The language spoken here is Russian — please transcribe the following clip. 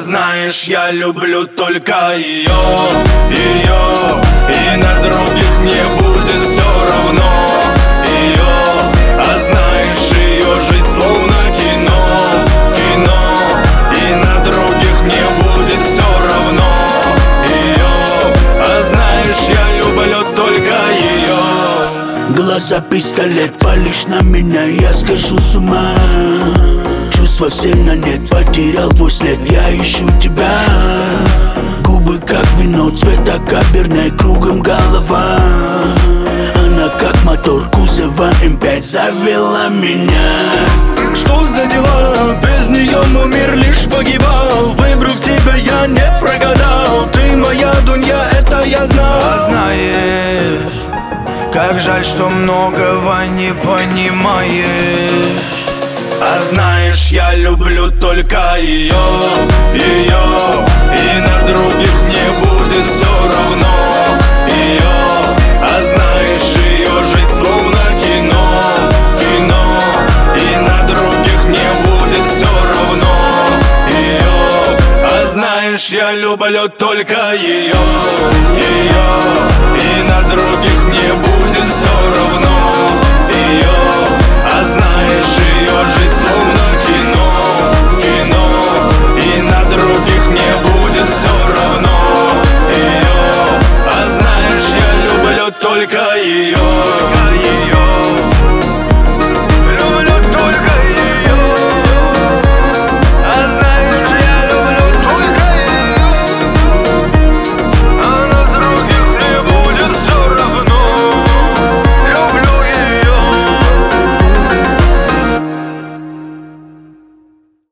знаешь, я люблю только ее, и на других мне будет все равно. А знаешь, ее жизнь словно кино, и на других мне будет все равно. А знаешь, я люблю только ее. Глаза пистолет, палишь на меня, я схожу с ума. Чувства все на нет, потерял твой след, я ищу тебя. Губы как вино, цвета каберне, кругом голова. Она как мотор кузова М5 завела меня. Что за дела? Без нее мой мир лишь погибал. Выбрав тебя, я не прогадал. Ты моя дунья, это я знал. А знаешь, как жаль, что многого не понимаешь. А знаешь, я люблю только ее, и на других мне будет все равно. А знаешь, ее жизнь словно кино, и на других мне будет все равно. А знаешь, я люблю только ее.